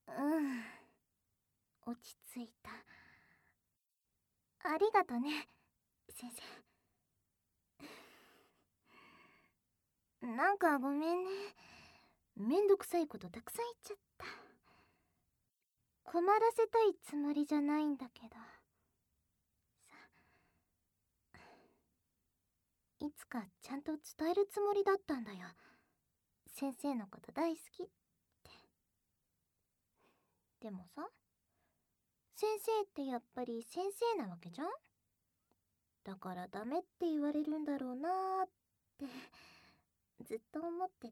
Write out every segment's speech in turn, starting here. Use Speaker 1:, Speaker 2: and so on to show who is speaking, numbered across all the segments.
Speaker 1: うん、落ち着いた。ありがとね、先生。なんかごめんね。めんどくさいことたくさん言っちゃった。困らせたいつもりじゃないんだけどさ、いつかちゃんと伝えるつもりだったんだよ。先生のこと大好きって。でもさ、先生ってやっぱり先生なわけじゃん。だからダメって言われるんだろうなーってずっと思ってて。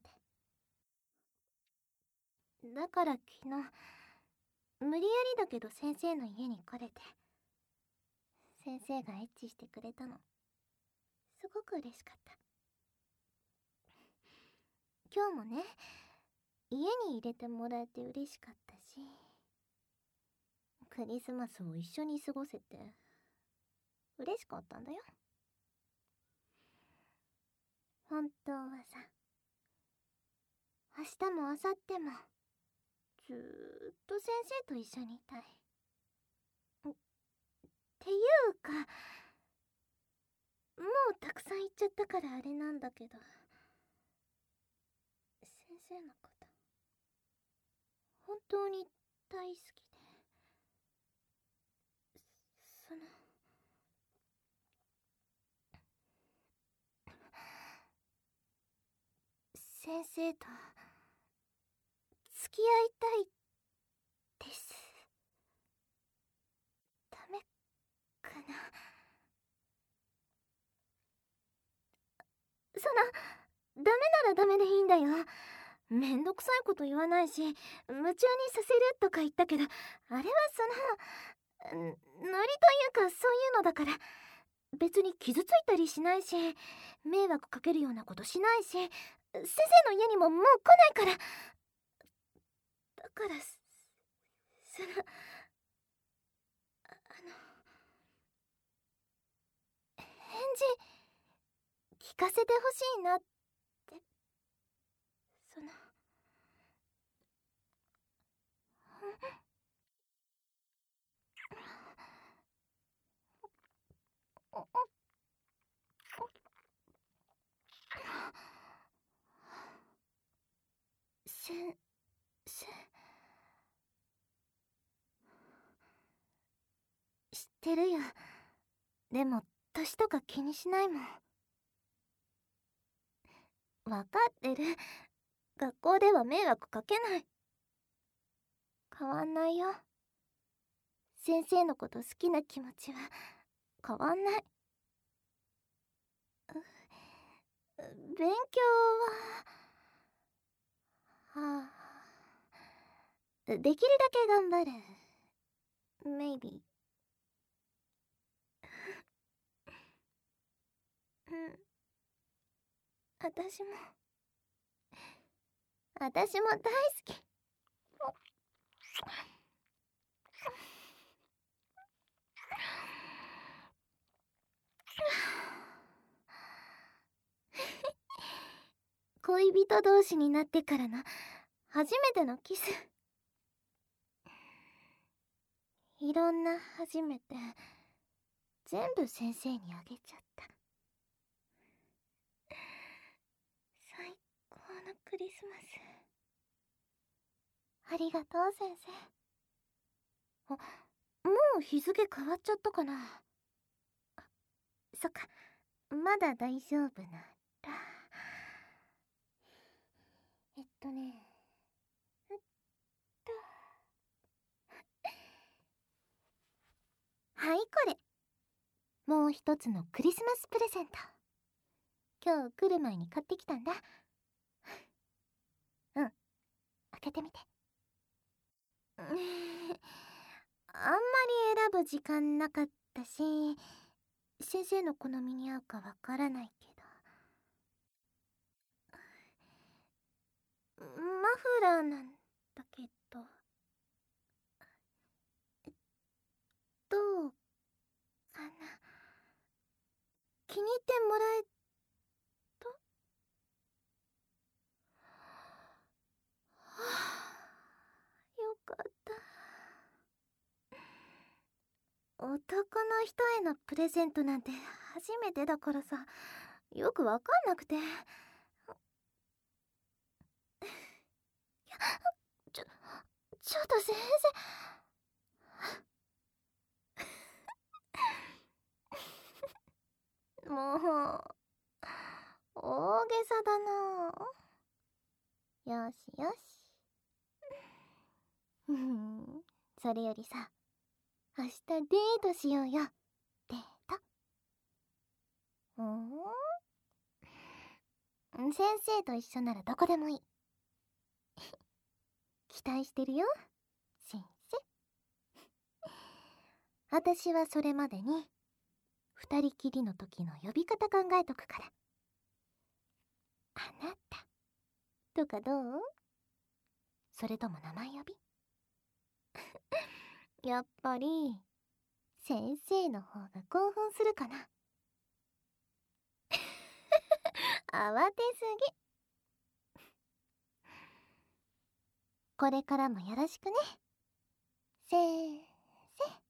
Speaker 1: だから昨日無理やりだけど先生の家に来れて、先生がエッチしてくれたのすごく嬉しかった。今日もね、家に入れてもらえて嬉しかったし、クリスマスを一緒に過ごせて嬉しかったんだよ。本当はさ、明日も明後日もずーっと先生と一緒にいたい。っていうか、もうたくさん言っちゃったからあれなんだけど、先生のこと本当に大好きで、その先生と付き合いたいです。ダメかな。ダメならダメでいいんだよ。めんどくさいこと言わないし、夢中にさせるとか言ったけど、あれはノリというかそういうのだから、別に傷ついたりしないし、迷惑かけるようなことしないし、先生の家にももう来ないから。だから、返事聞かせてほしいなって。先生、知ってるよ。でも年とか気にしないもん。わかってる。学校では迷惑かけない。変わんないよ。先生のこと好きな気持ちは変わんない。勉強はできるだけ頑張る。 Maybe。 うん、私も大好き。恋人同士になってからの初めてのキス。いろんな初めて全部先生にあげちゃった。最高のクリスマス。ありがとう先生。もう日付変わっちゃったかな。そっか、まだ大丈夫なら。ねえっとはいこれ、もう一つのクリスマスプレゼント。今日来る前に買ってきたんだ。うん、開けてみて。あんまり選ぶ時間なかったし、先生の好みに合うかわからないけど、マフラーなんだけど、どうかな。気に入ってもらえた？はあ、よかっ男の人へのプレゼントなんて初めてだからさ、よくわかんなくて。ちょちょっと先生。もう大げさだな。よしよし。それよりさ、明日デートしようよ。デート。先生と一緒ならどこでもいい。期待してるよ、先生。私はそれまでに二人きりの時の呼び方考えとくから。あなたとかどう？それとも名前呼び？やっぱり先生の方が興奮するかな。慌てすぎ。これからもよろしくね、先生。